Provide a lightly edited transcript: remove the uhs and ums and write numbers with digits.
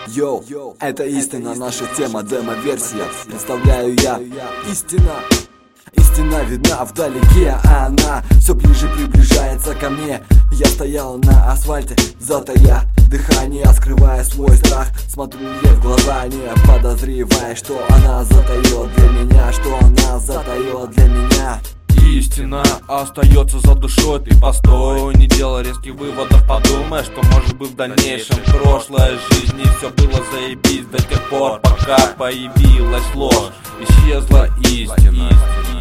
Йоу, это истина, наша тема, демо-версия. Представляю я, истина. Истина видна вдалеке, а она все ближе приближается ко мне. Я стоял на асфальте, затая дыхание, скрывая свой страх. Смотрю ей в глаза, не подозревая, что она затаила для меня, что она затаила для меня. Истина остается за душой, ты постой, не делай резких выводов, подумай, что может быть в дальнейшем. Прошлой жизни все было заебись до тех пор, пока появилась ложь, исчезла истина.